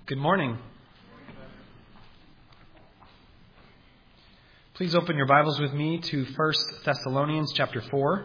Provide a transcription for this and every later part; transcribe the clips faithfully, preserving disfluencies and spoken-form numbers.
Good morning. Please open your Bibles with me to First Thessalonians chapter four.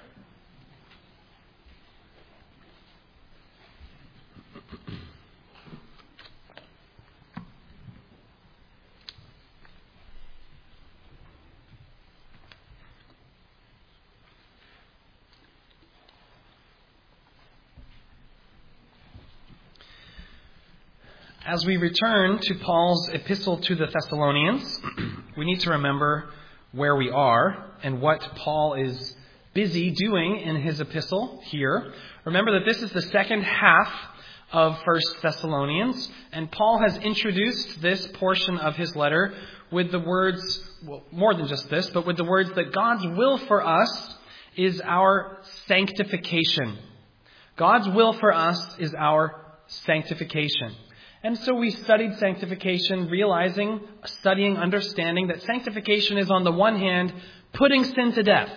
As we return to Paul's epistle to the Thessalonians, we need to remember where we are and what Paul is busy doing in his epistle here. Remember that this is the second half of First Thessalonians, and Paul has introduced this portion of his letter with the words, well, more than just this, but with the words that God's will for us is our sanctification. God's will for us is our sanctification. And so we studied sanctification, realizing, studying, understanding that sanctification is on the one hand putting sin to death,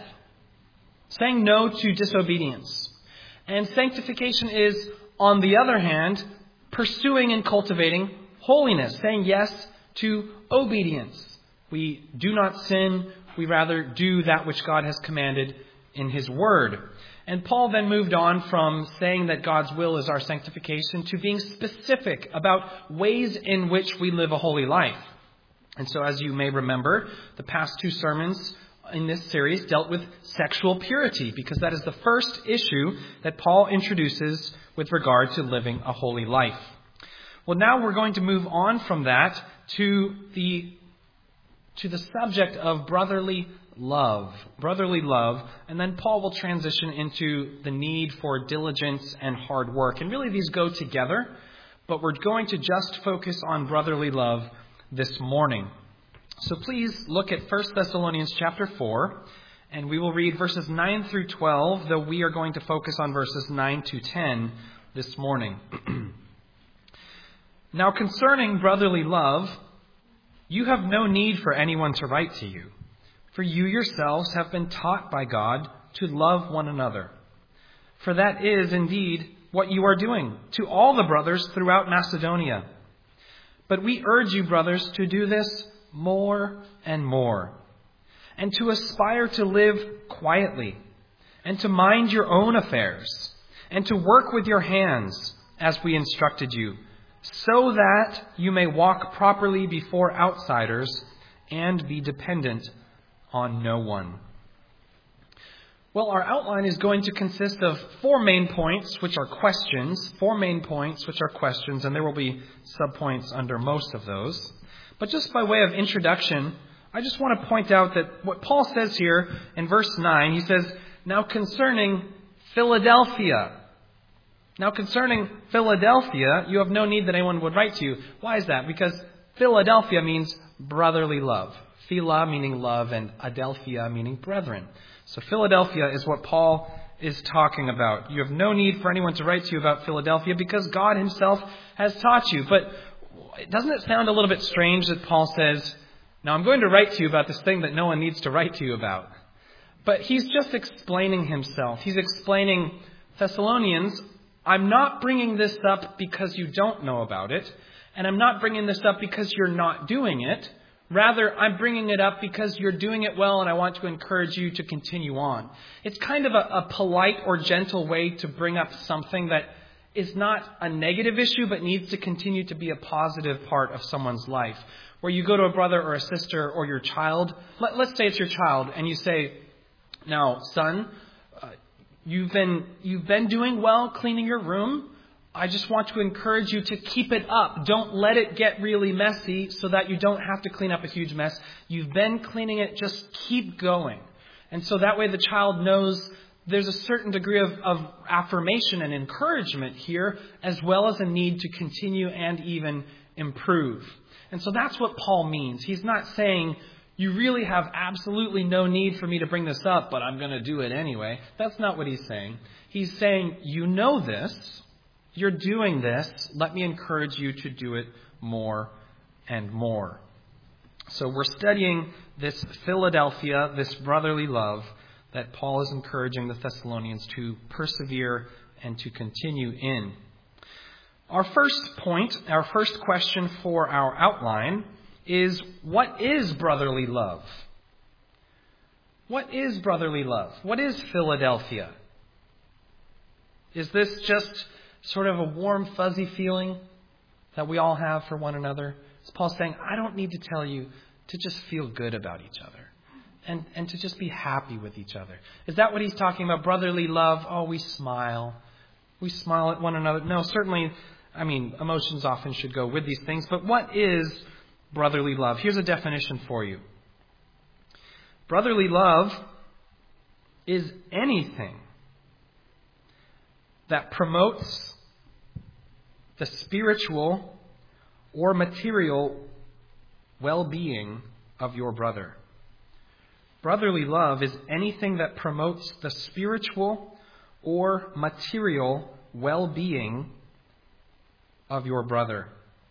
saying no to disobedience. And sanctification is, on the other hand, pursuing and cultivating holiness, saying yes to obedience. We do not sin, we rather do that which God has commanded in His Word. And Paul then moved on from saying that God's will is our sanctification to being specific about ways in which we live a holy life. And so, as you may remember, the past two sermons in this series dealt with sexual purity, because that is the first issue that Paul introduces with regard to living a holy life. Well, now we're going to move on from that to the to the subject of brotherly love, brotherly love, and then Paul will transition into the need for diligence and hard work. And really these go together, but we're going to just focus on brotherly love this morning. So please look at First Thessalonians chapter four, and we will read verses nine through twelve, though we are going to focus on verses nine to ten this morning. Now concerning brotherly love, you have no need for anyone to write to you, for you yourselves have been taught by God to love one another. For that is indeed what you are doing to all the brothers throughout Macedonia. But we urge you, brothers, to do this more and more, and to aspire to live quietly, and to mind your own affairs, and to work with your hands as we instructed you, so that you may walk properly before outsiders and be dependent on no one. Well, our outline is going to consist of four main points, which are questions, four main points, which are questions, and there will be subpoints under most of those. But just by way of introduction, I just want to point out that what Paul says here in verse nine, he says, now concerning Philadelphia. Now concerning Philadelphia, you have no need that anyone would write to you. Why is that? Because Philadelphia means brotherly love. Phila meaning love, and Adelphia meaning brethren. So Philadelphia is what Paul is talking about. You have no need for anyone to write to you about Philadelphia because God Himself has taught you. But doesn't it sound a little bit strange that Paul says, now I'm going to write to you about this thing that no one needs to write to you about? But he's just explaining himself. He's explaining, Thessalonians, I'm not bringing this up because you don't know about it, and I'm not bringing this up because you're not doing it. Rather, I'm bringing it up because you're doing it well, and I want to encourage you to continue on. It's kind of a, a polite or gentle way to bring up something that is not a negative issue, but needs to continue to be a positive part of someone's life. Where you go to a brother or a sister or your child, let, let's say it's your child, and you say, now, son, uh, you've been you've been doing well cleaning your room. I just want to encourage you to keep it up. Don't let it get really messy so that you don't have to clean up a huge mess. You've been cleaning it. Just keep going. And so that way the child knows there's a certain degree of, of affirmation and encouragement here, as well as a need to continue and even improve. And so that's what Paul means. He's not saying, you really have absolutely no need for me to bring this up, but I'm going to do it anyway. That's not what he's saying. He's saying, you know this. You're doing this. Let me encourage you to do it more and more. So we're studying this Philadelphia, this brotherly love that Paul is encouraging the Thessalonians to persevere and to continue in. Our first point, our first question for our outline is, what is brotherly love? What is brotherly love? What is Philadelphia? Is this just sort of a warm, fuzzy feeling that we all have for one another? Is Paul saying, I don't need to tell you to just feel good about each other and, and to just be happy with each other? Is that what he's talking about? Brotherly love? Oh, we smile. We smile at one another. No, certainly, I mean, emotions often should go with these things. But what is brotherly love? Here's a definition for you. Brotherly love is anything that promotes the spiritual or material well-being of your brother. Brotherly love is anything that promotes the spiritual or material well-being of your brother.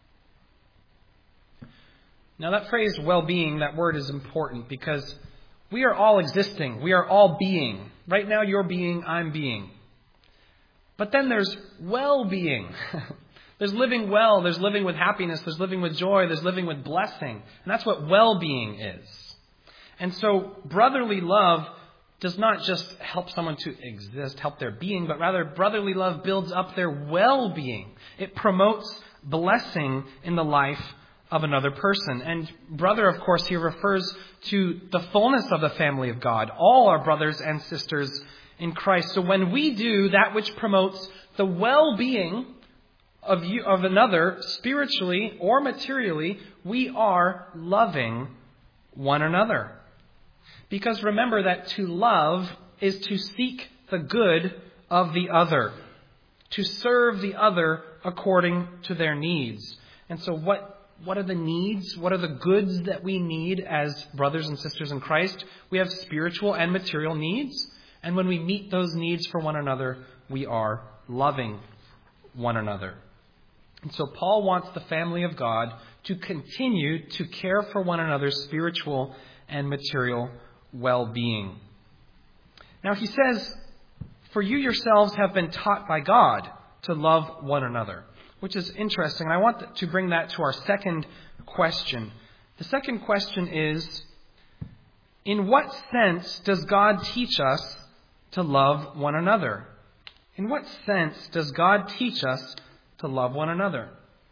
Now that phrase well-being, that word is important because we are all existing. We are all being. Right now you're being, I'm being. But then there's well-being. There's living well. There's living with happiness. There's living with joy. There's living with blessing. And that's what well-being is. And so brotherly love does not just help someone to exist, help their being, but rather brotherly love builds up their well-being. It promotes blessing in the life of another person. And brother, of course, here refers to the fullness of the family of God. All our brothers and sisters in Christ. So when we do that which promotes the well-being of you, of another, spiritually or materially, we are loving one another. Because remember that to love is to seek the good of the other, to serve the other according to their needs. And so what What are the needs? What are the goods that we need as brothers and sisters in Christ? We have spiritual and material needs. And when we meet those needs for one another, we are loving one another. And so Paul wants the family of God to continue to care for one another's spiritual and material well-being. Now he says, for you yourselves have been taught by God to love one another. Which is interesting. I want to bring that to our second question. The second question is, in what sense does God teach us to love one another? In what sense does God teach us to love one another?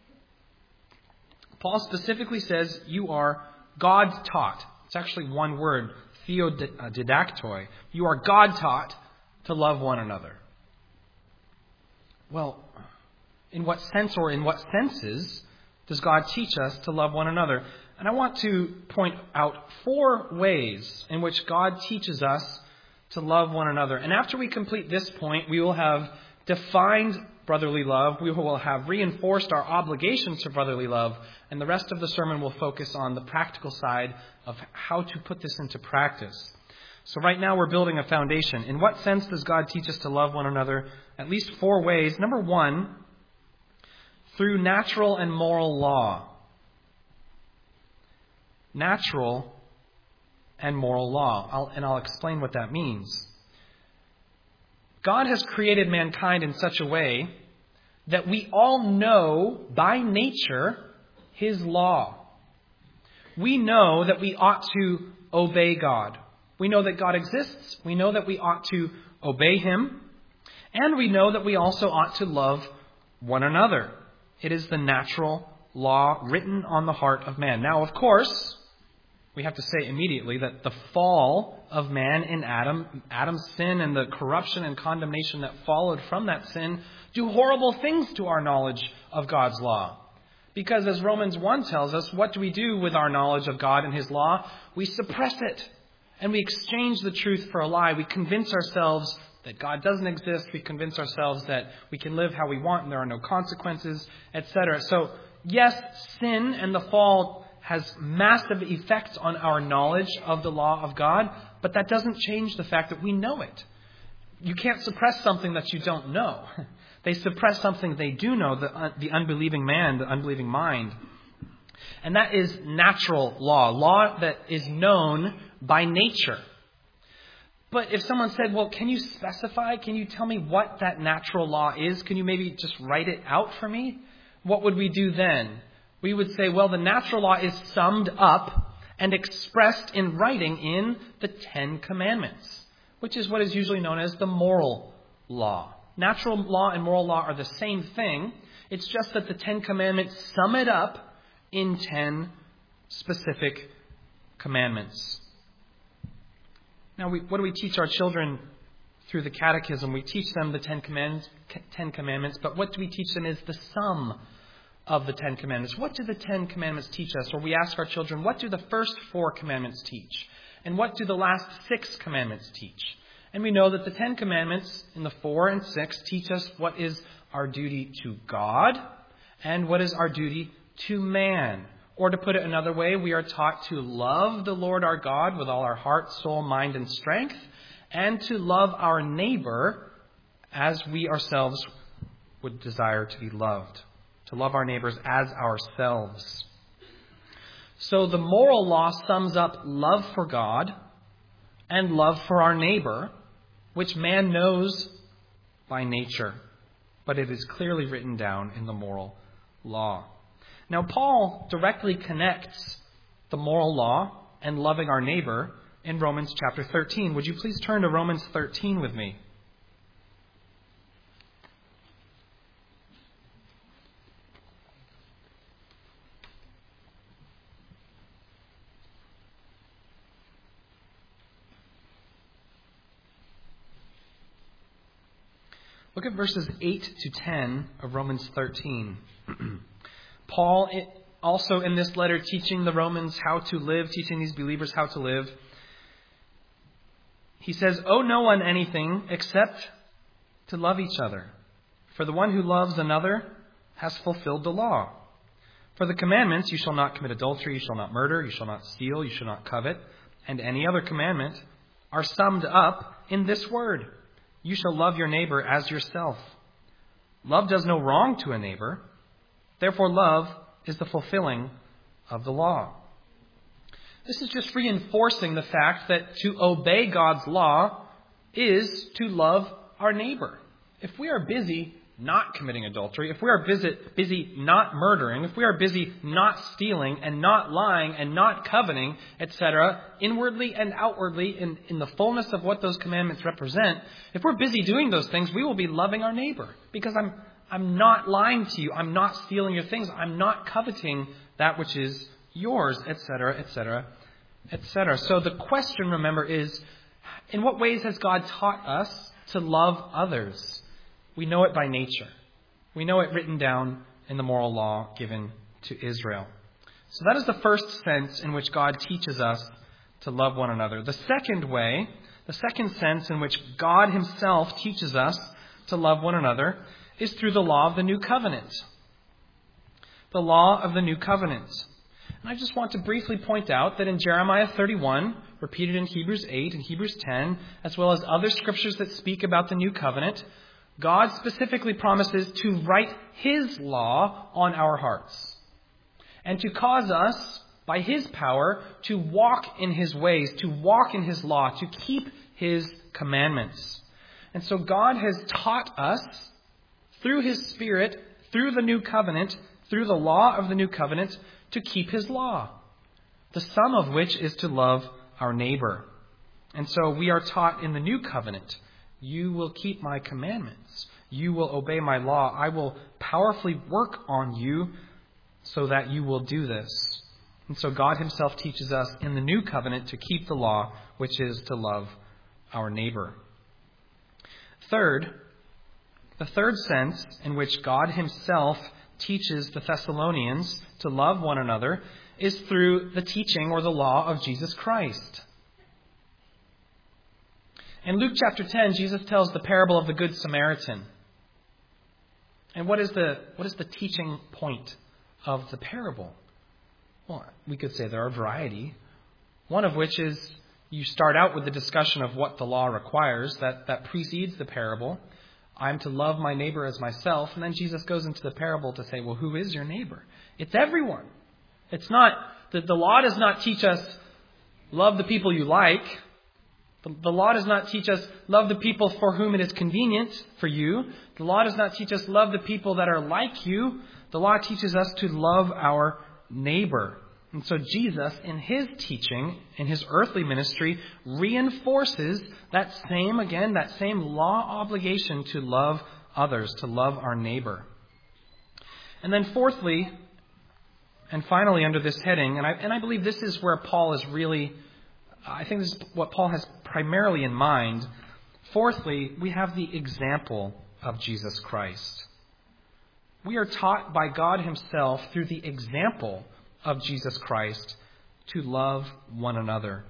Paul specifically says you are God-taught. It's actually one word, theodidaktoi. You are God-taught to love one another. Well, in what sense or in what senses does God teach us to love one another? And I want to point out four ways in which God teaches us to love one another. And after we complete this point, we will have defined brotherly love. We will have reinforced our obligations to brotherly love. And the rest of the sermon will focus on the practical side of how to put this into practice. So right now we're building a foundation. In what sense does God teach us to love one another? At least four ways. Number one, through natural and moral law. Natural and moral law. I'll, and I'll explain what that means. God has created mankind in such a way that we all know by nature His law. We know that we ought to obey God. We know that God exists. We know that we ought to obey Him. And we know that we also ought to love one another. It is the natural law written on the heart of man. Now, of course, we have to say immediately that the fall of man in Adam, Adam's sin and the corruption and condemnation that followed from that sin, do horrible things to our knowledge of God's law. Because as Romans one tells us, what do we do with our knowledge of God and His law? We suppress it. And we exchange the truth for a lie. We convince ourselves that God doesn't exist. We convince ourselves that we can live how we want and there are no consequences, et cetera. So, yes, sin and the fall has massive effects on our knowledge of the law of God, but that doesn't change the fact that we know it. You can't suppress something that you don't know. They suppress something they do know, the, the unbelieving man, the unbelieving mind. And that is natural law, law that is known by nature. But if someone said, well, can you specify? Can you tell me what that natural law is? Can you maybe just write it out for me? What would we do then? We would say, well, the natural law is summed up and expressed in writing in the Ten Commandments, which is what is usually known as the moral law. Natural law and moral law are the same thing. It's just that the Ten Commandments sum it up in ten specific commandments. Now, we, what do we teach our children through the catechism? We teach them the Ten Commandments, Ten Commandments, but what do we teach them is the sum of the Ten Commandments. What do the Ten Commandments teach us? Or we ask our children, what do the first four commandments teach? And what do the last six commandments teach? And we know that the Ten Commandments in the four and six teach us what is our duty to God and what is our duty to man. Or to put it another way, we are taught to love the Lord our God with all our heart, soul, mind, and strength, and to love our neighbor as we ourselves would desire to be loved. To love our neighbors as ourselves. So the moral law sums up love for God and love for our neighbor, which man knows by nature, but it is clearly written down in the moral law. Now, Paul directly connects the moral law and loving our neighbor in Romans chapter thirteen. Would you please turn to Romans thirteen with me? Look at verses eight to ten of Romans thirteen. Paul, also in this letter, teaching the Romans how to live, teaching these believers how to live. He says, owe no one anything except to love each other. For the one who loves another has fulfilled the law. For the commandments, you shall not commit adultery, you shall not murder, you shall not steal, you shall not covet, and any other commandment, are summed up in this word. You shall love your neighbor as yourself. Love does no wrong to a neighbor. Therefore, love is the fulfilling of the law. This is just reinforcing the fact that to obey God's law is to love our neighbor. If we are busy not committing adultery, if we are busy, busy not murdering, if we are busy not stealing and not lying and not coveting, et cetera, inwardly and outwardly in, in the fullness of what those commandments represent, if we're busy doing those things, we will be loving our neighbor because I'm I'm not lying to you. I'm not stealing your things. I'm not coveting that which is yours, et cetera, et cetera, et cetera. So the question, remember, is in what ways has God taught us to love others? We know it by nature. We know it written down in the moral law given to Israel. So that is the first sense in which God teaches us to love one another. The second way, the second sense in which God himself teaches us to love one another is through the law of the new covenant. The law of the new covenant. And I just want to briefly point out that in Jeremiah thirty-one, repeated in Hebrews eight and Hebrews ten, as well as other scriptures that speak about the new covenant, God specifically promises to write his law on our hearts and to cause us, by his power, to walk in his ways, to walk in his law, to keep his commandments. And so God has taught us through his Spirit, through the new covenant, through the law of the new covenant, to keep his law, the sum of which is to love our neighbor. And so we are taught in the new covenant, you will keep my commandments. You will obey my law. I will powerfully work on you so that you will do this. And so God himself teaches us in the new covenant to keep the law, which is to love our neighbor. Third, the third sense in which God himself teaches the Thessalonians to love one another is through the teaching or the law of Jesus Christ. In Luke chapter ten, Jesus tells the parable of the Good Samaritan. And what is the what is the teaching point of the parable? Well, we could say there are a variety. One of which is you start out with the discussion of what the law requires. That, that precedes the parable. I'm to love my neighbor as myself. And then Jesus goes into the parable to say, well, who is your neighbor? It's everyone. It's not, the, the law does not teach us love the people you like. The, the law does not teach us love the people for whom it is convenient for you. The law does not teach us love the people that are like you. The law teaches us to love our neighbor. And so Jesus, in his teaching, in his earthly ministry, reinforces that same, again, that same law obligation to love others, to love our neighbor. And then fourthly, and finally under this heading, and I, and I believe this is where Paul is really, I think this is what Paul has primarily in mind. Fourthly, we have the example of Jesus Christ. We are taught by God himself through the example of Jesus Christ to love one another.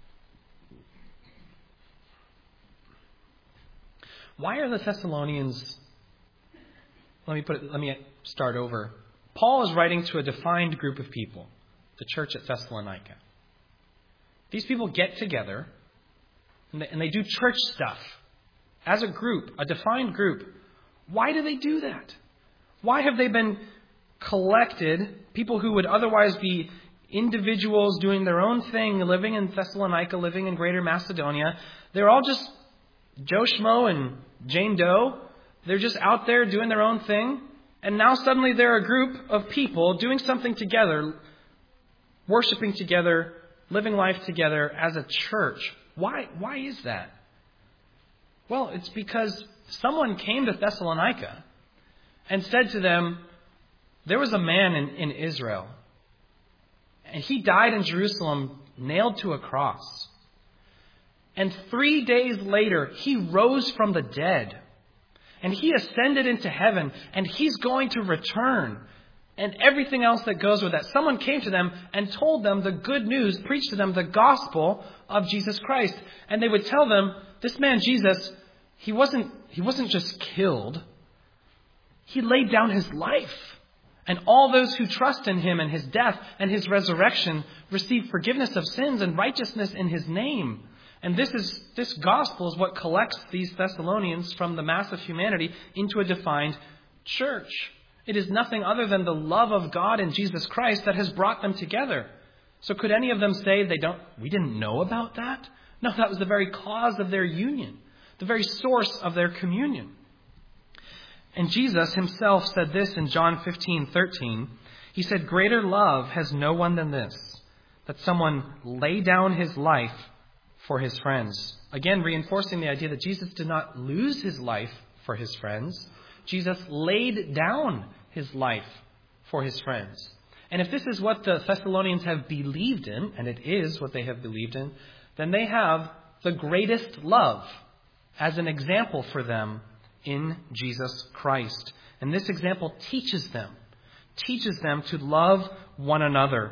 Why are the Thessalonians, let me put it, let me start over. Paul is writing to a defined group of people, the church at Thessalonica. These people get together and they, and they do church stuff as a group, a defined group. Why do they do that? Why have they been collected, people who would otherwise be individuals doing their own thing, living in Thessalonica, living in Greater Macedonia? They're all just Joe Schmo and Jane Doe. They're just out there doing their own thing. And now suddenly they're a group of people doing something together, worshiping together, living life together as a church. Why, why is that? Well, it's because someone came to Thessalonica and said to them, there was a man in, in Israel, and he died in Jerusalem, nailed to a cross. And three days later, he rose from the dead, and he ascended into heaven, and he's going to return, and everything else that goes with that. Someone came to them and told them the good news, preached to them the gospel of Jesus Christ. And they would tell them, this man Jesus, he wasn't, he wasn't just killed. He laid down his life. And all those who trust in him and his death and his resurrection receive forgiveness of sins and righteousness in his name. And this is this gospel is what collects these Thessalonians from the mass of humanity into a defined church. It is nothing other than the love of God in Jesus Christ that has brought them together. So could any of them say they don't, we didn't know about that? No, that was the very cause of their union, the very source of their communion. And Jesus himself said this in John fifteen thirteen. He said, greater love has no one than this, that someone lay down his life for his friends. Again, reinforcing the idea that Jesus did not lose his life for his friends. Jesus laid down his life for his friends. And if this is what the Thessalonians have believed in, and it is what they have believed in, then they have the greatest love as an example for them in Jesus Christ. And this example teaches them, teaches them to love one another.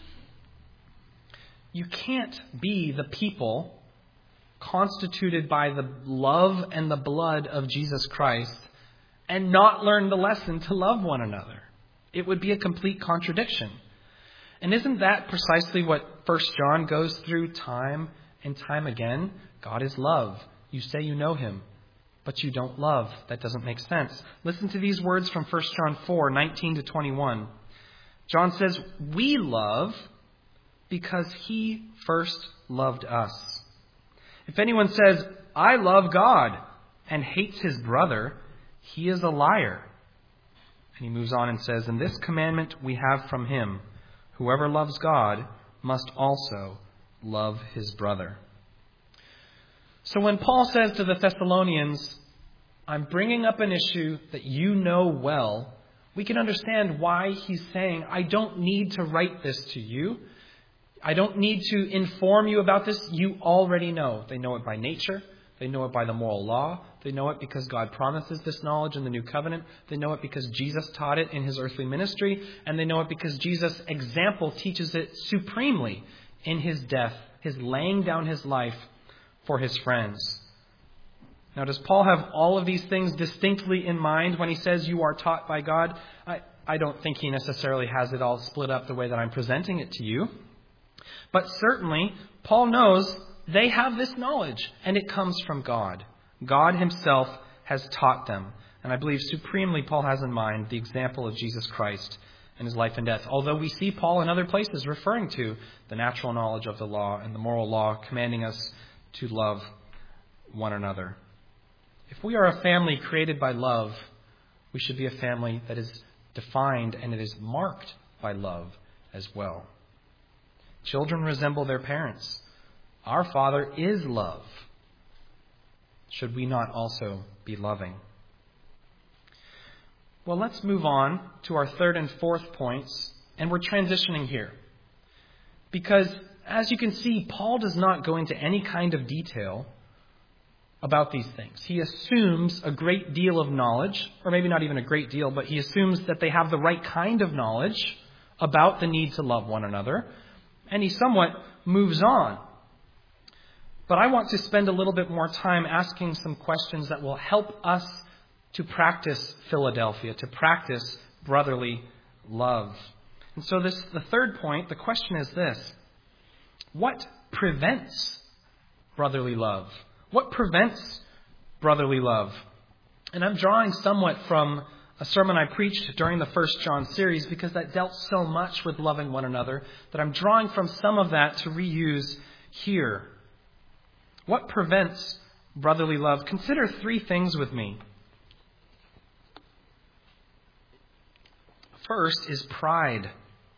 You can't be the people constituted by the love and the blood of Jesus Christ and not learn the lesson to love one another. It would be a complete contradiction. And isn't that precisely what First John goes through time and time again? God is love. You say you know him, but you don't love. That doesn't make sense. Listen to these words from First John four, nineteen to twenty-one. John says, we love because he first loved us. If anyone says, I love God, and hates his brother, he is a liar. And he moves on and says, and this commandment we have from him, whoever loves God must also love his brother. So when Paul says to the Thessalonians, I'm bringing up an issue that you know well, we can understand why he's saying, I don't need to write this to you. I don't need to inform you about this. You already know. They know it by nature. They know it by the moral law. They know it because God promises this knowledge in the new covenant. They know it because Jesus taught it in his earthly ministry. And they know it because Jesus' example teaches it supremely in his death, his laying down his life for his friends. Now, does Paul have all of these things distinctly in mind when he says you are taught by God? I, I don't think he necessarily has it all split up the way that I'm presenting it to you. But certainly, Paul knows they have this knowledge, and it comes from God. God himself has taught them. And I believe supremely Paul has in mind the example of Jesus Christ and his life and death. Although we see Paul in other places referring to the natural knowledge of the law and the moral law, commanding us to love one another. If we are a family created by love, we should be a family that is defined and it is marked by love as well. Children resemble their parents. Our Father is love. Should we not also be loving? Well, let's move on to our third and fourth points, and we're transitioning here. Because, as you can see, Paul does not go into any kind of detail about these things. He assumes a great deal of knowledge, or maybe not even a great deal, but he assumes that they have the right kind of knowledge about the need to love one another, and he somewhat moves on. But I want to spend a little bit more time asking some questions that will help us to practice Philadelphia, to practice brotherly love. And so this, the third point, the question is this: what prevents brotherly love? What prevents brotherly love? And I'm drawing somewhat from a sermon I preached during the First John series, because that dealt so much with loving one another, that I'm drawing from some of that to reuse here. What prevents brotherly love? Consider three things with me. First is pride.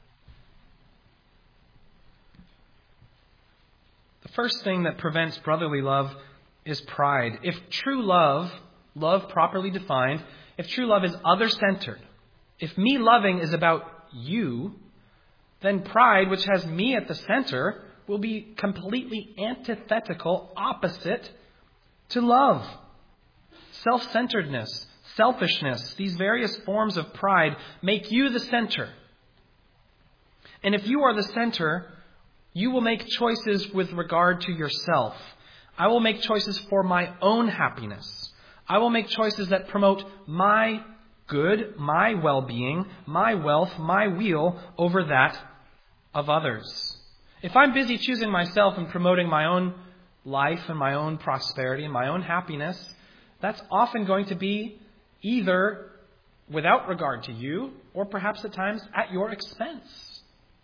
The first thing that prevents brotherly love is pride. If true love, love properly defined, if true love is other-centered, if me loving is about you, then pride, which has me at the center, will be completely antithetical, opposite to love. Self-centeredness, selfishness, these various forms of pride make you the center. And if you are the center, you will make choices with regard to yourself. I will make choices for my own happiness. I will make choices that promote my good, my well-being, my wealth, my weal over that of others. If I'm busy choosing myself and promoting my own life and my own prosperity and my own happiness, that's often going to be either without regard to you or perhaps at times at your expense.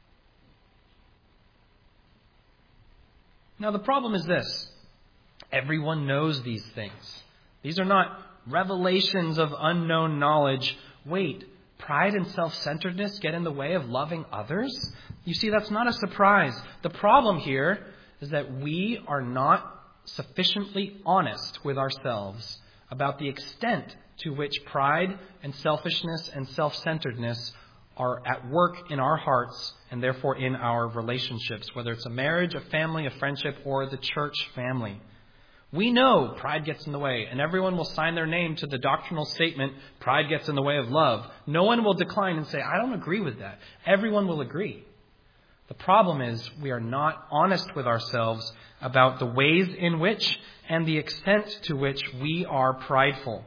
Now, the problem is this: everyone knows these things. These are not revelations of unknown knowledge. Wait, pride and self-centeredness get in the way of loving others? You see, that's not a surprise. The problem here is that we are not sufficiently honest with ourselves about the extent to which pride and selfishness and self-centeredness are at work in our hearts and therefore in our relationships, whether it's a marriage, a family, a friendship, or the church family. We know pride gets in the way, and everyone will sign their name to the doctrinal statement, pride gets in the way of love. No one will decline and say, I don't agree with that. Everyone will agree. The problem is we are not honest with ourselves about the ways in which and the extent to which we are prideful.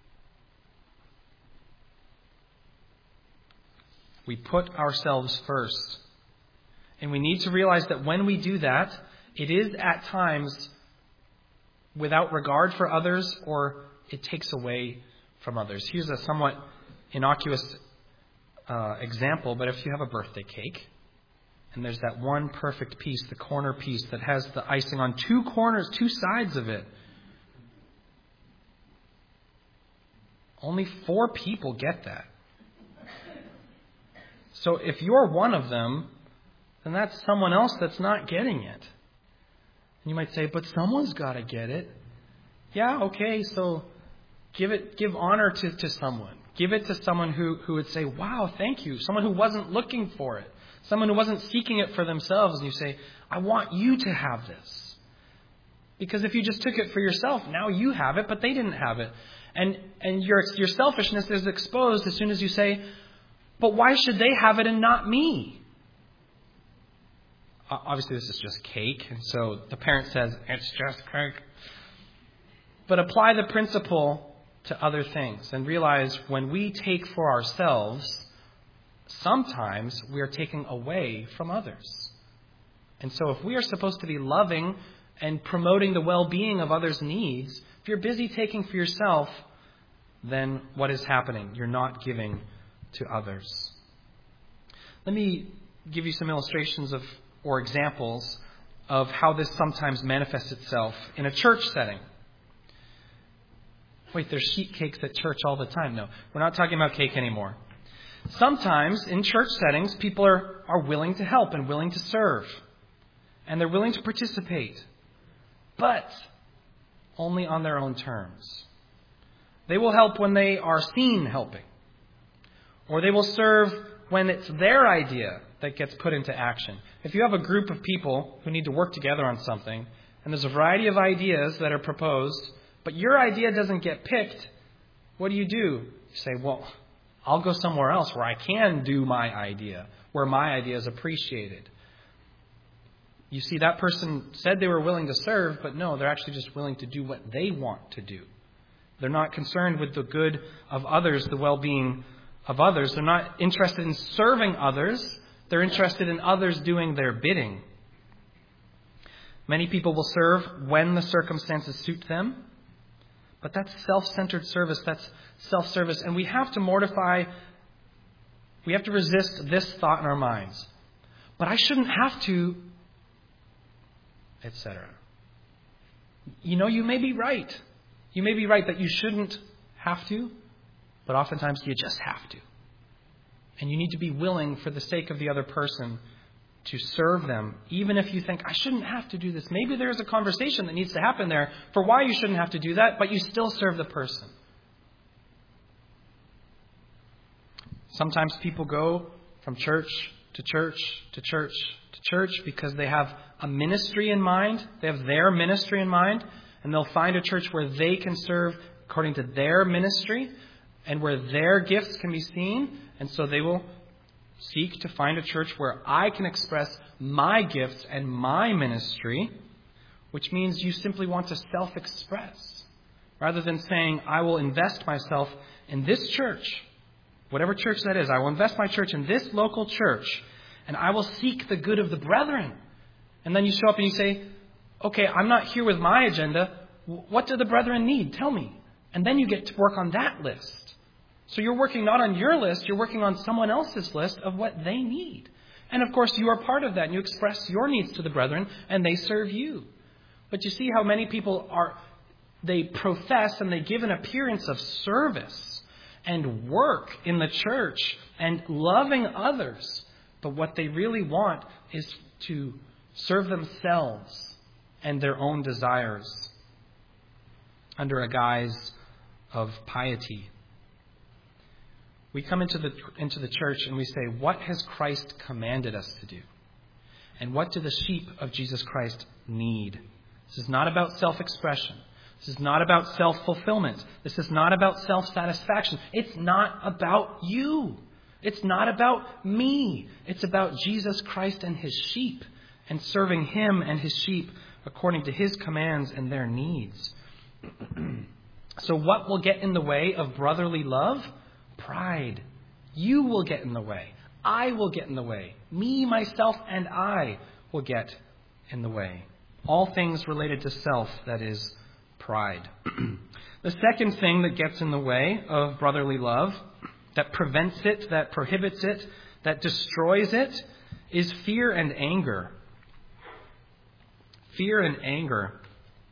We put ourselves first. And we need to realize that when we do that, it is at times without regard for others, or it takes away from others. Here's a somewhat innocuous uh, example, but if you have a birthday cake, and there's that one perfect piece, the corner piece that has the icing on two corners, two sides of it. Only four people get that. So if you're one of them, then that's someone else that's not getting it. And you might say, but someone's got to get it. Yeah, okay, so give it, give honor to, to someone. Give it to someone who, who would say, wow, thank you. Someone who wasn't looking for it. Someone who wasn't seeking it for themselves. And you say, I want you to have this. Because if you just took it for yourself, now you have it, but they didn't have it. And and your your selfishness is exposed as soon as you say, but why should they have it and not me? Obviously, this is just cake. And so the parent says, it's just cake. But apply the principle to other things and realize when we take for ourselves, sometimes we are taking away from others. And so if we are supposed to be loving and promoting the well-being of others' needs, if you're busy taking for yourself, then what is happening? You're not giving to others. Let me give you some illustrations of or examples of how this sometimes manifests itself in a church setting. Wait, there's sheet cakes at church all the time. No, we're not talking about cake anymore. Sometimes in church settings, people are, are willing to help and willing to serve. And they're willing to participate. But only on their own terms. They will help when they are seen helping. Or they will serve when it's their idea that gets put into action. If you have a group of people who need to work together on something, and there's a variety of ideas that are proposed, but your idea doesn't get picked, what do you do? You say, well, I'll go somewhere else where I can do my idea, where my idea is appreciated. You see, that person said they were willing to serve, but no, they're actually just willing to do what they want to do. They're not concerned with the good of others, the well-being of others. They're not interested in serving others. They're interested in others doing their bidding. Many people will serve when the circumstances suit them. But that's self-centered service. That's self-service. And we have to mortify, we have to resist this thought in our minds. But I shouldn't have to, et cetera. You know, you may be right. You may be right that you shouldn't have to, but oftentimes you just have to. And you need to be willing, for the sake of the other person, to serve them, even if you think, I shouldn't have to do this. Maybe there's a conversation that needs to happen there for why you shouldn't have to do that, but you still serve the person. Sometimes people go from church to church to church to church because they have a ministry in mind. They have their ministry in mind, and they'll find a church where they can serve according to their ministry and where their gifts can be seen. And so they will seek to find a church where I can express my gifts and my ministry, which means you simply want to self-express. Rather than saying, I will invest myself in this church, whatever church that is, I will invest my church in this local church, and I will seek the good of the brethren. And then you show up and you say, okay, I'm not here with my agenda. What do the brethren need? Tell me. And then you get to work on that list. So you're working not on your list, you're working on someone else's list of what they need. And of course, you are part of that, and you express your needs to the brethren, and they serve you. But you see how many people are, they profess and they give an appearance of service and work in the church and loving others. But what they really want is to serve themselves and their own desires under a guise of piety. We come into the into the church and we say, what has Christ commanded us to do? And what do the sheep of Jesus Christ need? This is not about self-expression. This is not about self-fulfillment. This is not about self-satisfaction. It's not about you. It's not about me. It's about Jesus Christ and his sheep and serving him and his sheep according to his commands and their needs. So what will get in the way of brotherly love? Pride. You will get in the way. I will get in the way. Me, myself, and I will get in the way. All things related to self, that is, pride. The second thing that gets in the way of brotherly love, that prevents it, that prohibits it, that destroys it, is fear and anger. Fear and anger.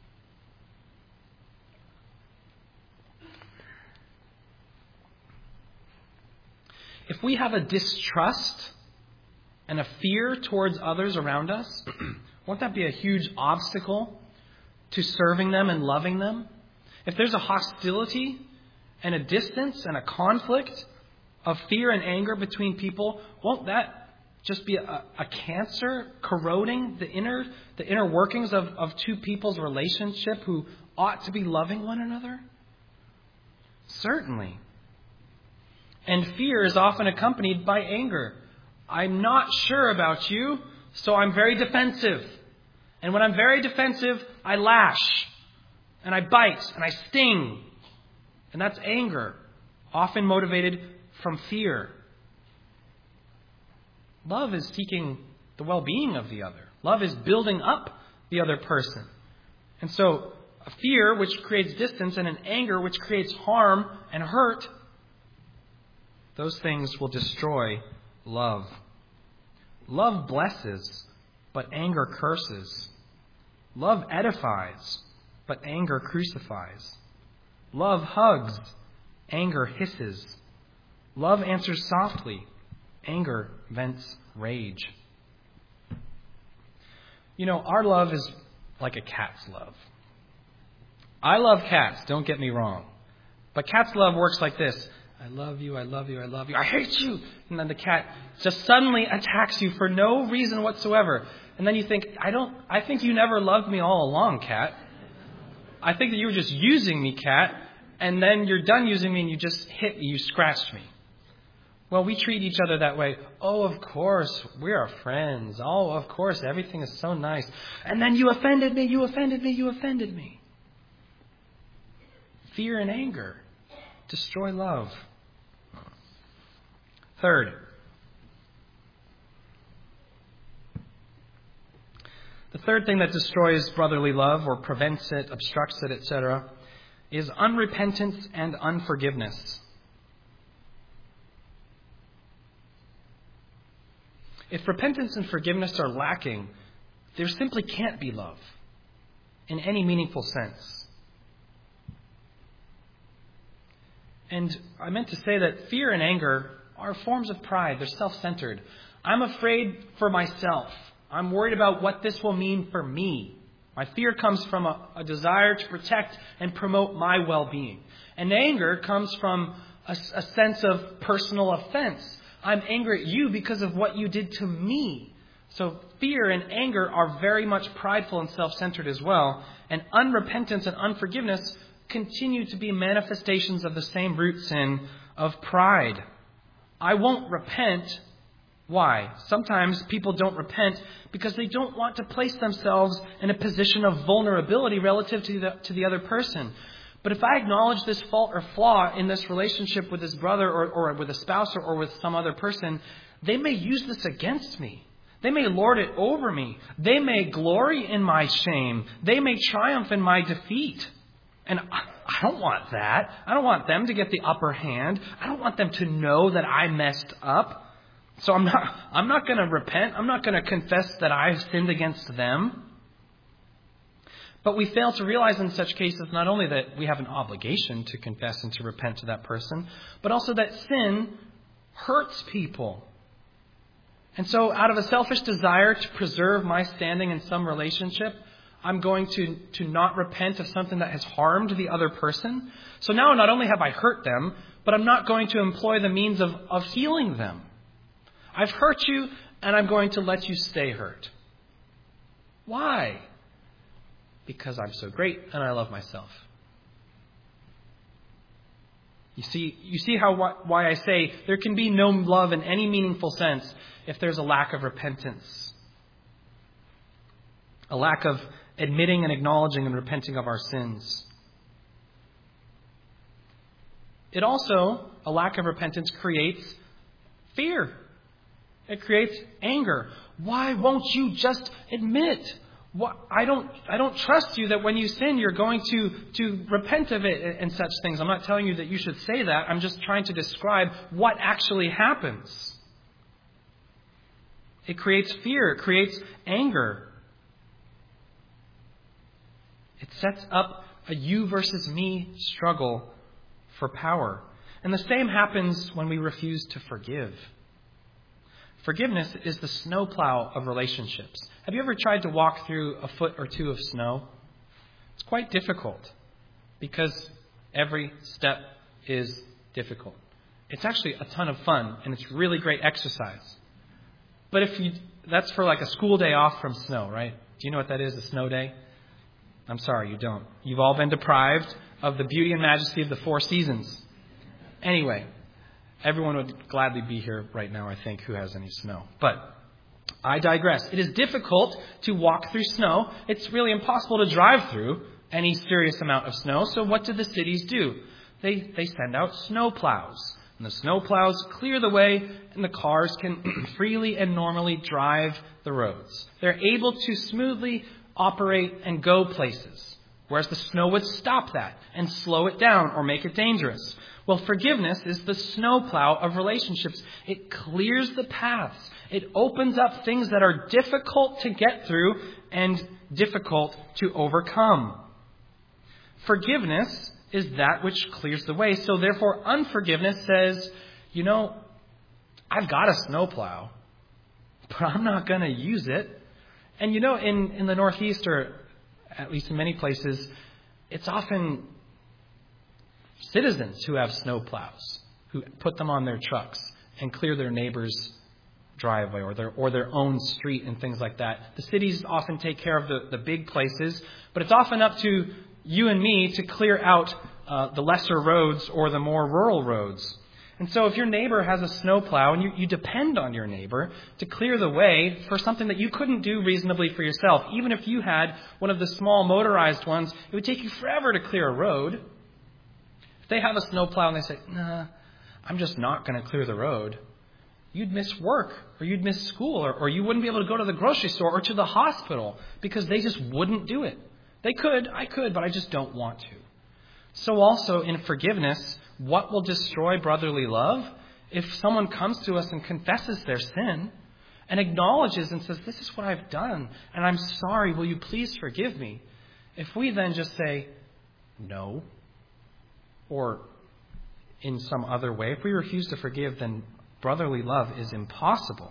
If we have a distrust and a fear towards others around us, won't that be a huge obstacle to serving them and loving them? If there's a hostility and a distance and a conflict of fear and anger between people, won't that just be a, a cancer corroding the inner the inner workings of, of two people's relationship who ought to be loving one another? Certainly. And fear is often accompanied by anger. I'm not sure about you, so I'm very defensive. And when I'm very defensive, I lash, and I bite, and I sting. And that's anger, often motivated from fear. Love is seeking the well-being of the other. Love is building up the other person. And so a fear which creates distance and an anger which creates harm and hurt, those things will destroy love. Love blesses, but anger curses. Love edifies, but anger crucifies. Love hugs, anger hisses. Love answers softly, anger vents rage. You know, our love is like a cat's love. I love cats, don't get me wrong. But cat's love works like this. I love you, I love you, I love you, I hate you. And then the cat just suddenly attacks you for no reason whatsoever. And then you think, I don't, I think you never loved me all along, cat. I think that you were just using me, cat. And then you're done using me and you just hit me, you scratched me. Well, we treat each other that way. Oh, of course, we are friends. Oh, of course, everything is so nice. And then you offended me, you offended me, you offended me. Fear and anger destroy love. Third, the third thing that destroys brotherly love or prevents it, obstructs it, et cetera, is unrepentance and unforgiveness. If repentance and forgiveness are lacking, there simply can't be love in any meaningful sense. And I meant to say that fear and anger are forms of pride. They're self-centered. I'm afraid for myself. I'm worried about what this will mean for me. My fear comes from a, a desire to protect and promote my well-being. And anger comes from a, a sense of personal offense. I'm angry at you because of what you did to me. So fear and anger are very much prideful and self-centered as well. And unrepentance and unforgiveness continue to be manifestations of the same root sin of pride. I won't repent. Why? Sometimes people don't repent because they don't want to place themselves in a position of vulnerability relative to the, to the other person. But if I acknowledge this fault or flaw in this relationship with this brother or, or with a spouse or, or with some other person, they may use this against me. They may lord it over me. They may glory in my shame. They may triumph in my defeat. And I, I don't want that. I don't want them to get the upper hand. I don't want them to know that I messed up. So I'm not, I'm not going to repent. I'm not going to confess that I've sinned against them. But we fail to realize in such cases not only that we have an obligation to confess and to repent to that person, but also that sin hurts people. And so out of a selfish desire to preserve my standing in some relationship, I'm going to, to not repent of something that has harmed the other person. So now not only have I hurt them, but I'm not going to employ the means of, of healing them. I've hurt you, and I'm going to let you stay hurt. Why? Because I'm so great and I love myself. You see, you see how why I say there can be no love in any meaningful sense if there's a lack of repentance. A lack of admitting and acknowledging and repenting of our sins. It also, a lack of repentance creates fear. It creates anger. Why won't you just admit? What, I don't I don't trust you that when you sin, you're going to, to repent of it and such things. I'm not telling you that you should say that. I'm just trying to describe what actually happens. It creates fear. It creates anger. It sets up a you versus me struggle for power. And the same happens when we refuse to forgive. Forgiveness is the snowplow of relationships. Have you ever tried to walk through a foot or two of snow? It's quite difficult because every step is difficult. It's actually a ton of fun and it's really great exercise. But if you, that's for like a school day off from snow, right? Do you know what that is, a snow day? I'm sorry, you don't. You've all been deprived of the beauty and majesty of the four seasons. Anyway, everyone would gladly be here right now, I think, who has any snow. But I digress. It is difficult to walk through snow. It's really impossible to drive through any serious amount of snow. So what do the cities do? They they send out snow plows. And the snow plows clear the way and the cars can freely and normally drive the roads. They're able to smoothly operate and go places. Whereas the snow would stop that and slow it down or make it dangerous. Well, forgiveness is the snowplow of relationships. It clears the paths It opens up things that are difficult to get through and difficult to overcome. Forgiveness is that which clears the way. So therefore, unforgiveness says, you know, I've got a snowplow, but I'm not going to use it. And you know, in, in the Northeast, or at least in many places, it's often citizens who have snowplows, who put them on their trucks and clear their neighbor's driveway or their or their own street and things like that. The cities often take care of the, the big places, but it's often up to you and me to clear out uh, the lesser roads or the more rural roads. And so if your neighbor has a snowplow and you, you depend on your neighbor to clear the way for something that you couldn't do reasonably for yourself, even if you had one of the small motorized ones, it would take you forever to clear a road. If they have a snowplow and they say, nah, I'm just not going to clear the road, you'd miss work or you'd miss school or, or you wouldn't be able to go to the grocery store or to the hospital because they just wouldn't do it. They could, I could, but I just don't want to. So also in forgiveness, what will destroy brotherly love? If someone comes to us and confesses their sin and acknowledges and says, this is what I've done and I'm sorry, will you please forgive me? If we then just say, no, or in some other way, if we refuse to forgive, then brotherly love is impossible.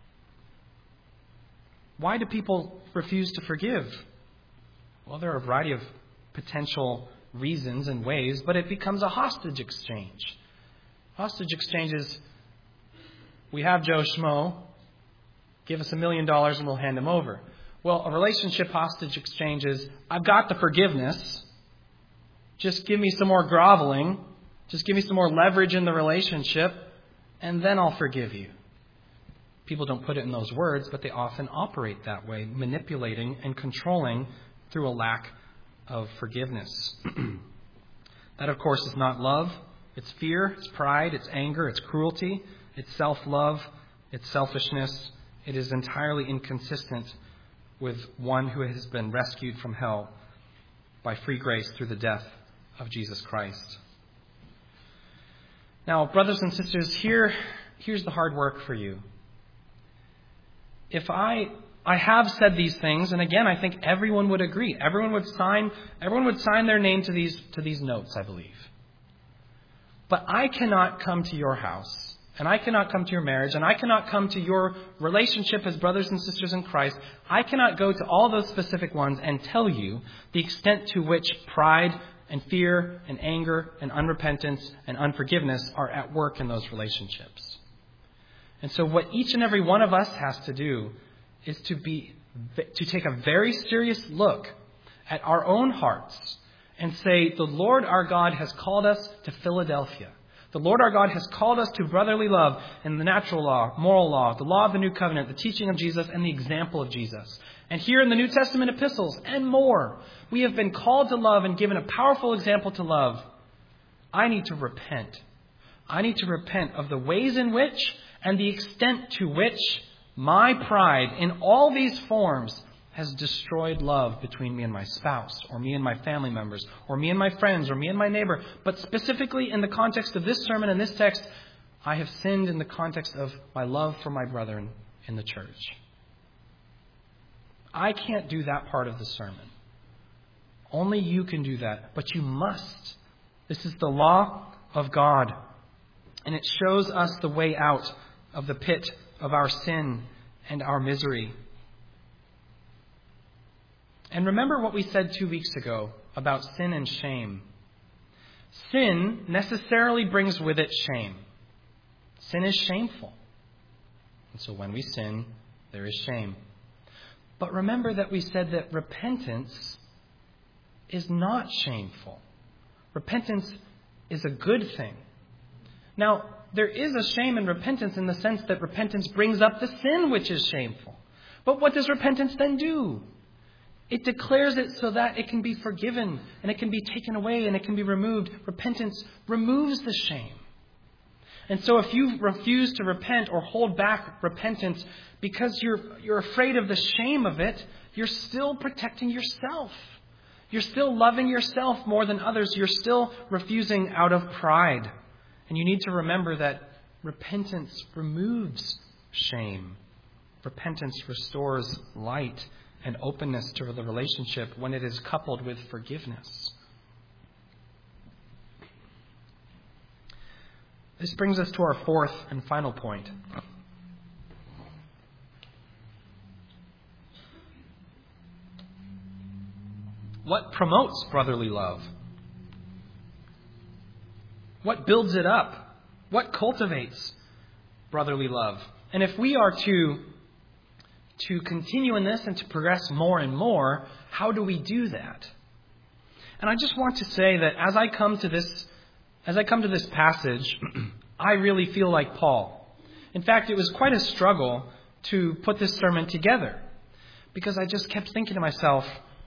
Why do people refuse to forgive? Well, there are a variety of potential reasons and ways, but it becomes a hostage exchange. Hostage exchange is, we have Joe Schmo, give us a million dollars and we'll hand him over. Well, a relationship hostage exchange is, I've got the forgiveness, just give me some more groveling, just give me some more leverage in the relationship, and then I'll forgive you. People don't put it in those words, but they often operate that way, manipulating and controlling through a lack of forgiveness. That, of course, is not love. It's fear, it's pride, it's anger, it's cruelty, it's self-love, it's selfishness. It is entirely inconsistent with one who has been rescued from hell by free grace through the death of Jesus Christ. Now, brothers and sisters, here, here's the hard work for you. If I I have said these things, and again, I think everyone would agree. Everyone would sign, everyone would sign their name to these, to these notes, I believe. But I cannot come to your house, and I cannot come to your marriage, and I cannot come to your relationship as brothers and sisters in Christ. I cannot go to all those specific ones and tell you the extent to which pride and fear and anger and unrepentance and unforgiveness are at work in those relationships. And so what each and every one of us has to do is to be to take a very serious look at our own hearts and say, the Lord our God has called us to Philadelphia. The Lord our God has called us to brotherly love in the natural law, moral law, the law of the new covenant, the teaching of Jesus, and the example of Jesus. And here in the New Testament epistles and more, we have been called to love and given a powerful example to love. I need to repent. I need to repent of the ways in which and the extent to which my pride in all these forms has destroyed love between me and my spouse, or me and my family members, or me and my friends, or me and my neighbor. But specifically in the context of this sermon and this text, I have sinned in the context of my love for my brethren in the church. I can't do that part of the sermon. Only you can do that, but you must. This is the law of God, and it shows us the way out of the pit of our sin and our misery. And remember what we said two weeks ago about sin and shame. Sin necessarily brings with it shame. Sin is shameful. And so when we sin, there is shame. But remember that we said that repentance is not shameful. Repentance is a good thing. Now, there is a shame in repentance in the sense that repentance brings up the sin which is shameful. But what does repentance then do? It declares it so that it can be forgiven and it can be taken away and it can be removed. Repentance removes the shame. And so if you refuse to repent or hold back repentance because you're you're afraid of the shame of it, you're still protecting yourself. You're still loving yourself more than others. You're still refusing out of pride. And you need to remember that repentance removes shame. Repentance restores light and openness to the relationship when it is coupled with forgiveness. This brings us to our fourth and final point. What promotes brotherly love? What builds it up? What cultivates brotherly love? And if we are to, to continue in this and to progress more and more, how do we do that? And I just want to say that as I come to this, as I come to this passage, I really feel like Paul. In fact, it was quite a struggle to put this sermon together, because I just kept thinking to myself,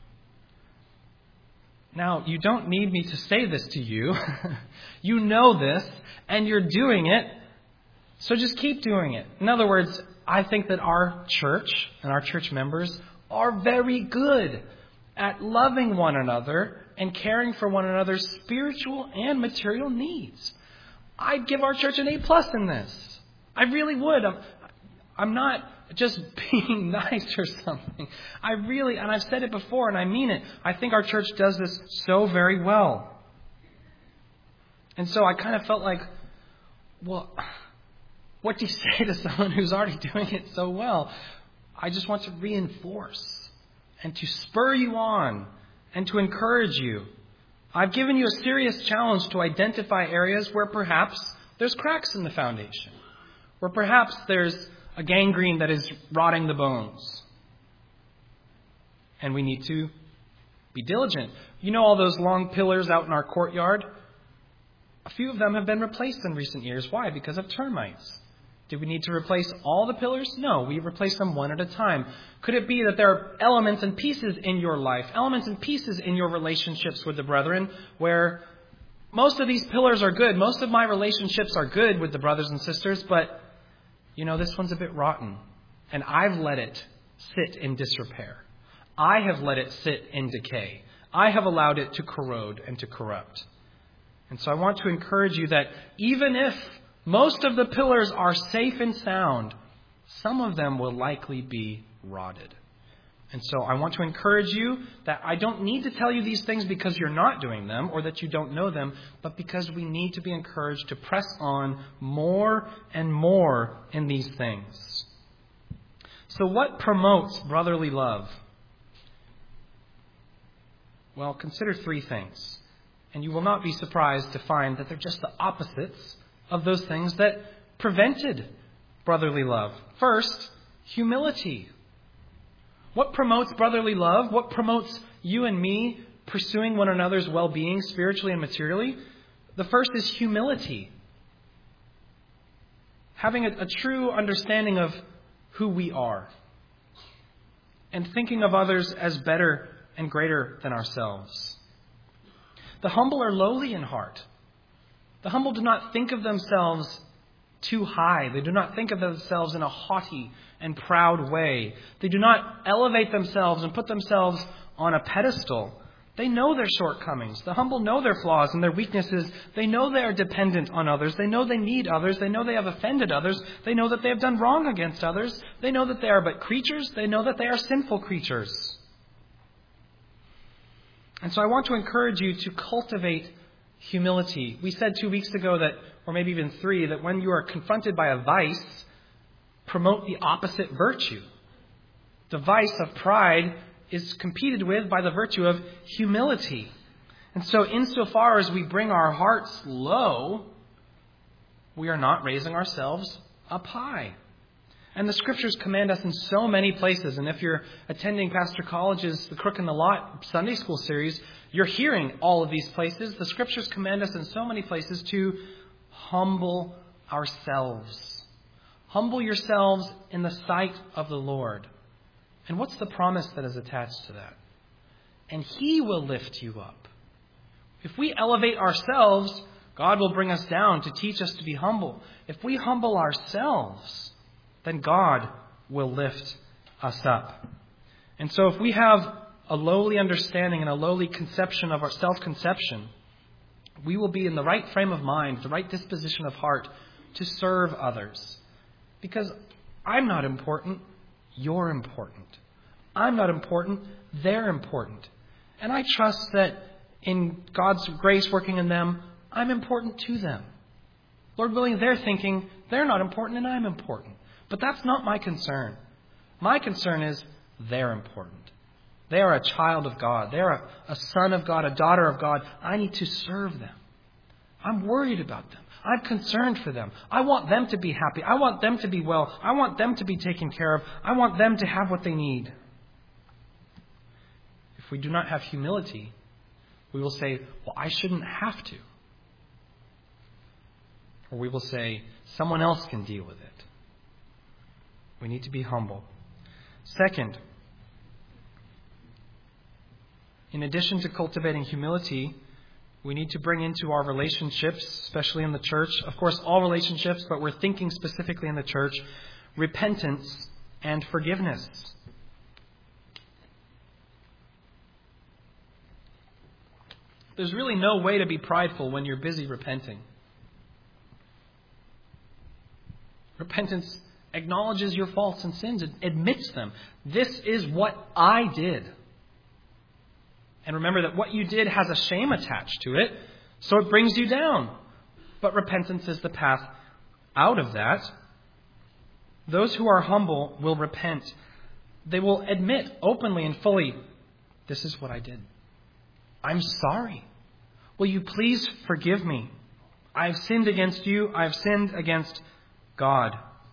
now, you don't need me to say this to you. You know this, and you're doing it, so just keep doing it. In other words, I think that our church and our church members are very good at loving one another and caring for one another's spiritual and material needs. I'd give our church an A plus in this. I really would. I'm, I'm not just being nice or something. I really, and I've said it before and I mean it, I think our church does this so very well. And so I kind of felt like, well, what do you say to someone who's already doing it so well? I just want to reinforce and to spur you on and to encourage you. I've given you a serious challenge to identify areas where perhaps there's cracks in the foundation, where perhaps there's a gangrene that is rotting the bones. And we need to be diligent. You know all those long pillars out in our courtyard? A few of them have been replaced in recent years. Why? Because of termites. Do we need to replace all the pillars? No, we replace them one at a time. Could it be that there are elements and pieces in your life, elements and pieces in your relationships with the brethren, where most of these pillars are good, most of my relationships are good with the brothers and sisters, but you know, this one's a bit rotten, and I've let it sit in disrepair. I have let it sit in decay. I have allowed it to corrode and to corrupt. And so I want to encourage you that even if most of the pillars are safe and sound, some of them will likely be rotted. And so I want to encourage you that I don't need to tell you these things because you're not doing them or that you don't know them, but because we need to be encouraged to press on more and more in these things. So what promotes brotherly love? Well, consider three things. And you will not be surprised to find that they're just the opposites of those things that prevented brotherly love. First, humility. What promotes brotherly love? What promotes you and me pursuing one another's well-being spiritually and materially? The first is humility. Having a, a true understanding of who we are and thinking of others as better and greater than ourselves. The humble are lowly in heart. The humble do not think of themselves too high. They do not think of themselves in a haughty and proud way. They do not elevate themselves and put themselves on a pedestal. They know their shortcomings. The humble know their flaws and their weaknesses. They know they are dependent on others. They know they need others. They know they have offended others. They know that they have done wrong against others. They know that they are but creatures. They know that they are sinful creatures. And so I want to encourage you to cultivate humility. We said two weeks ago that, or maybe even three, that when you are confronted by a vice, promote the opposite virtue. The vice of pride is competed with by the virtue of humility. And so insofar as we bring our hearts low, we are not raising ourselves up high. And the Scriptures command us in so many places. And if you're attending Pastor College's The Crook in the Lot Sunday School series, you're hearing all of these places. The Scriptures command us in so many places to humble ourselves. Humble yourselves in the sight of the Lord. And what's the promise that is attached to that? And He will lift you up. If we elevate ourselves, God will bring us down to teach us to be humble. If we humble ourselves, then God will lift us up. And so if we have a lowly understanding and a lowly conception of our self-conception, we will be in the right frame of mind, the right disposition of heart to serve others. Because I'm not important. You're important. I'm not important. They're important. And I trust that in God's grace working in them, I'm important to them. Lord willing, they're thinking they're not important and I'm important. But that's not my concern. My concern is they're important. They are a child of God. They are a, a son of God, a daughter of God. I need to serve them. I'm worried about them. I'm concerned for them. I want them to be happy. I want them to be well. I want them to be taken care of. I want them to have what they need. If we do not have humility, we will say, well, I shouldn't have to. Or we will say, someone else can deal with it. We need to be humble. Second, in addition to cultivating humility, we need to bring into our relationships, especially in the church, of course, all relationships, but we're thinking specifically in the church, repentance and forgiveness. There's really no way to be prideful when you're busy repenting. Repentance acknowledges your faults and sins, it admits them. This is what I did. And remember that what you did has a shame attached to it, so it brings you down. But repentance is the path out of that. Those who are humble will repent. They will admit openly and fully, this is what I did. I'm sorry. Will you please forgive me? I've sinned against you. I've sinned against God.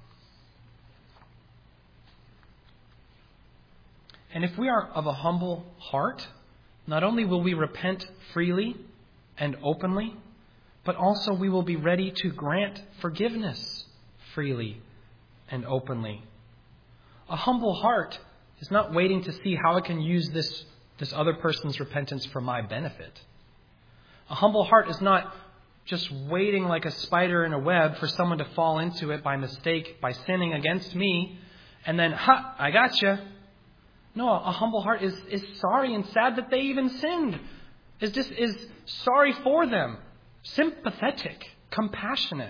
And if we are of a humble heart, not only will we repent freely and openly, but also we will be ready to grant forgiveness freely and openly. A humble heart is not waiting to see how it can use this, this other person's repentance for my benefit. A humble heart is not just waiting like a spider in a web for someone to fall into it by mistake, by sinning against me, and then, ha, I gotcha. No, a humble heart is, is sorry and sad that they even sinned. Is just is sorry for them. Sympathetic, compassionate.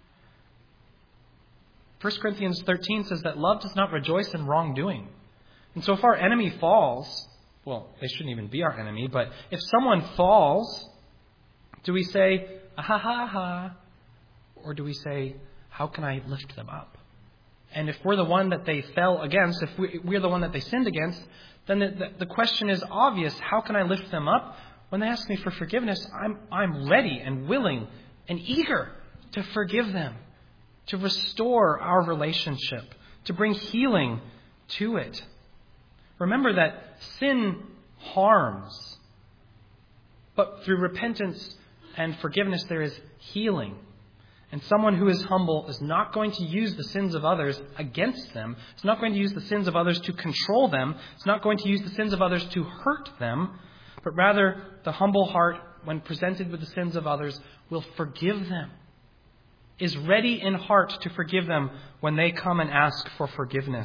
First Corinthians thirteen says that love does not rejoice in wrongdoing. And so if our enemy falls, well, they shouldn't even be our enemy, but if someone falls, do we say, ah, ha, ha, ha? Or do we say, how can I lift them up? And if we're the one that they fell against, if we, we're the one that they sinned against, then the, the, the question is obvious. How can I lift them up? When they ask me for forgiveness, I'm, I'm ready and willing and eager to forgive them, to restore our relationship, to bring healing to it. Remember that sin harms, but through repentance and forgiveness there is healing. And someone who is humble is not going to use the sins of others against them. It's not going to use the sins of others to control them. It's not going to use the sins of others to hurt them. But rather, the humble heart, when presented with the sins of others, will forgive them. Is ready in heart to forgive them when they come and ask for forgiveness.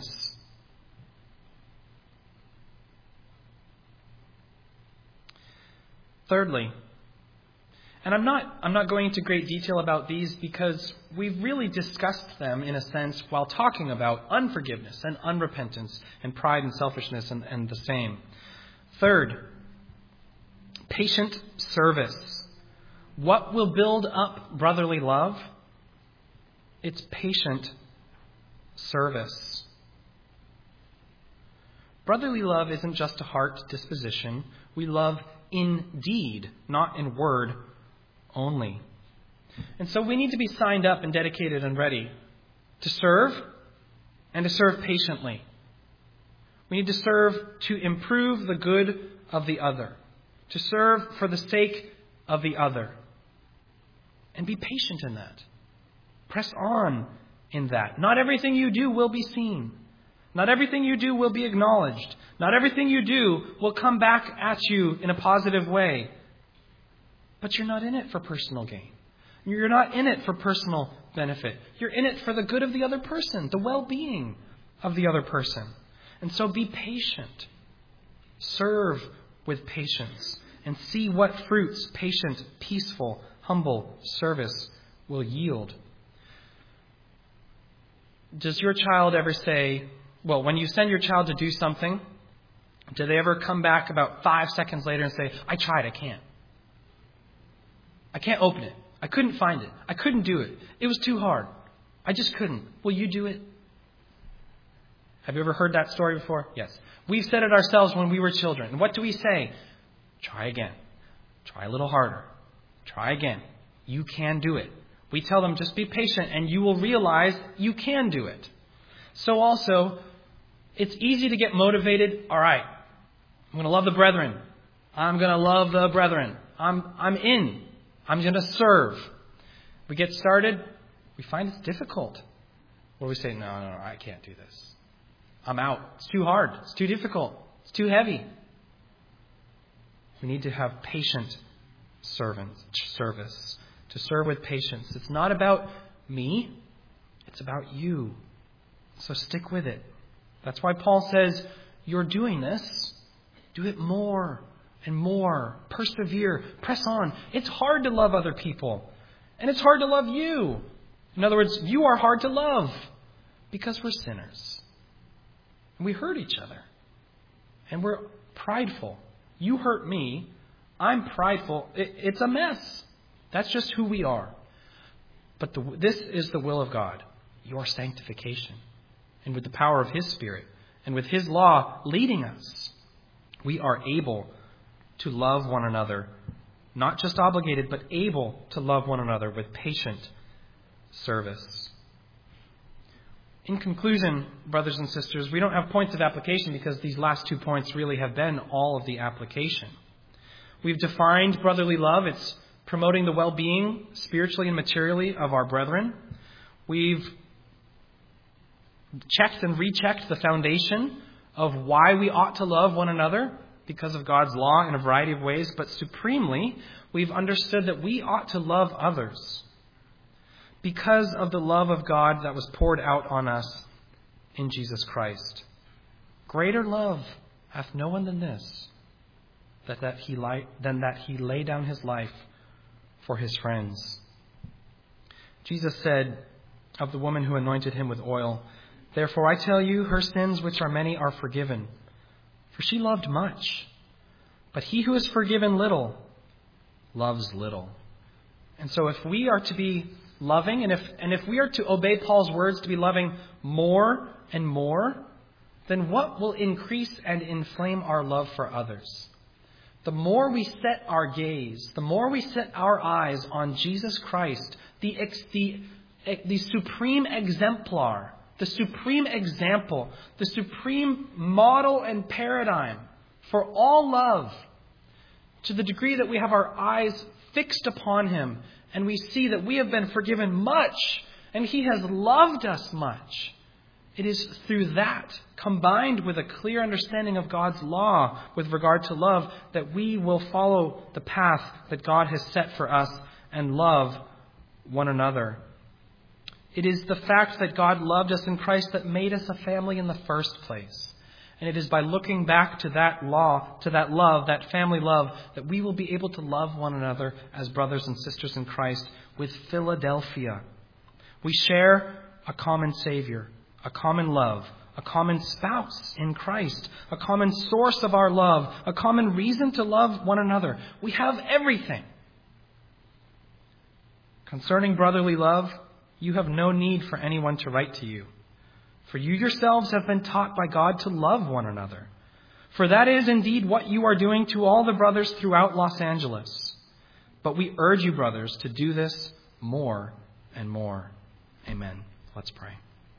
Thirdly, and I'm not I'm not going into great detail about these because we've really discussed them in a sense while talking about unforgiveness and unrepentance and pride and selfishness and, and the same. Third, patient service. What will build up brotherly love? It's patient service. Brotherly love isn't just a heart disposition. We love in deed, not in word only. And so we need to be signed up and dedicated and ready to serve and to serve patiently. We need to serve to improve the good of the other, to serve for the sake of the other, and be patient in that. Press on in that. Not everything you do will be seen. Not everything you do will be acknowledged. Not everything you do will come back at you in a positive way. But you're not in it for personal gain. You're not in it for personal benefit. You're in it for the good of the other person, the well-being of the other person. And so be patient. Serve with patience and see what fruits patient, peaceful, humble service will yield. Does your child ever say, well, when you send your child to do something, do they ever come back about five seconds later and say, I tried, I can't. I can't open it. I couldn't find it. I couldn't do it. It was too hard. I just couldn't. Will you do it? Have you ever heard that story before? Yes. We've said it ourselves when we were children. And what do we say? Try again. Try a little harder. Try again. You can do it. We tell them, just be patient and you will realize you can do it. So also, it's easy to get motivated. All right, I'm going to love the brethren. I'm going to love the brethren. I'm, I'm in. I'm going to serve. We get started. We find it's difficult. Or we say, no, no, no, I can't do this. I'm out. It's too hard. It's too difficult. It's too heavy. We need to have patient servant service. To serve with patience. It's not about me. It's about you. So stick with it. That's why Paul says, you're doing this. Do it more and more. Persevere. Press on. It's hard to love other people. And it's hard to love you. In other words, you are hard to love because we're sinners. We hurt each other. And we're prideful. You hurt me. I'm prideful. It, it's a mess. That's just who we are. But the, this is the will of God. Your sanctification. And with the power of His Spirit. And with His law leading us. We are able to love one another. Not just obligated, but able to love one another with patient service. In conclusion, brothers and sisters, we don't have points of application because these last two points really have been all of the application. We've defined brotherly love. It's promoting the well-being, spiritually and materially, of our brethren. We've checked and rechecked the foundation of why we ought to love one another because of God's law in a variety of ways. But supremely, we've understood that we ought to love others because of the love of God that was poured out on us in Jesus Christ. Greater love hath no one than this, that, that he li- than that he lay down his life for his friends. Jesus said of the woman who anointed him with oil, therefore I tell you, her sins, which are many, are forgiven. For she loved much. But he who is forgiven little, loves little. And so if we are to be loving, and if and if we are to obey Paul's words to be loving more and more, then what will increase and inflame our love for others? The more we set our gaze, the more we set our eyes on Jesus Christ, the, the, the supreme exemplar, the supreme example, the supreme model and paradigm for all love, to the degree that we have our eyes fixed upon Him and we see that we have been forgiven much and He has loved us much. It is through that, combined with a clear understanding of God's law with regard to love, that we will follow the path that God has set for us and love one another. It is the fact that God loved us in Christ that made us a family in the first place. And it is by looking back to that law, to that love, that family love, that we will be able to love one another as brothers and sisters in Christ with Philadelphia. We share a common Savior, a common love, a common spouse in Christ, a common source of our love, a common reason to love one another. We have everything. Concerning brotherly love, you have no need for anyone to write to you. For you yourselves have been taught by God to love one another. For that is indeed what you are doing to all the brothers throughout Los Angeles. But we urge you, brothers, to do this more and more. Amen. Let's pray.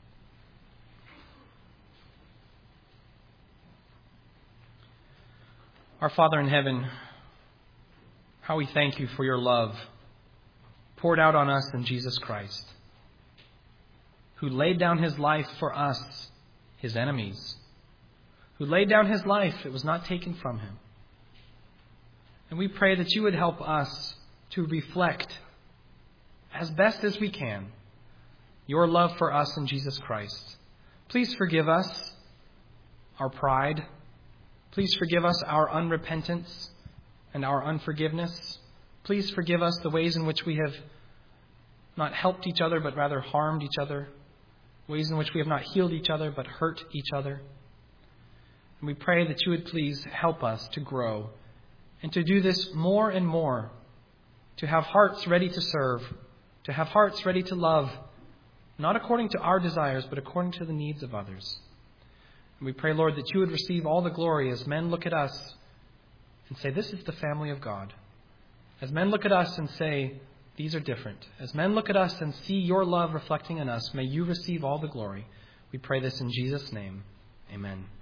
Our Father in heaven, how we thank you for your love poured out on us in Jesus Christ, who laid down his life for us, his enemies, who laid down his life. It was not taken from him. And we pray that you would help us to reflect as best as we can your love for us in Jesus Christ. Please forgive us our pride. Please forgive us our unrepentance and our unforgiveness. Please forgive us the ways in which we have not helped each other, but rather harmed each other. ways in which we have not healed each other but hurt each other. And we pray that you would please help us to grow and to do this more and more, to have hearts ready to serve, to have hearts ready to love, not according to our desires, but according to the needs of others. And we pray, Lord, that you would receive all the glory as men look at us and say, this is the family of God. As men look at us and say, these are different. As men look at us and see your love reflecting in us, may you receive all the glory. We pray this in Jesus' name. Amen.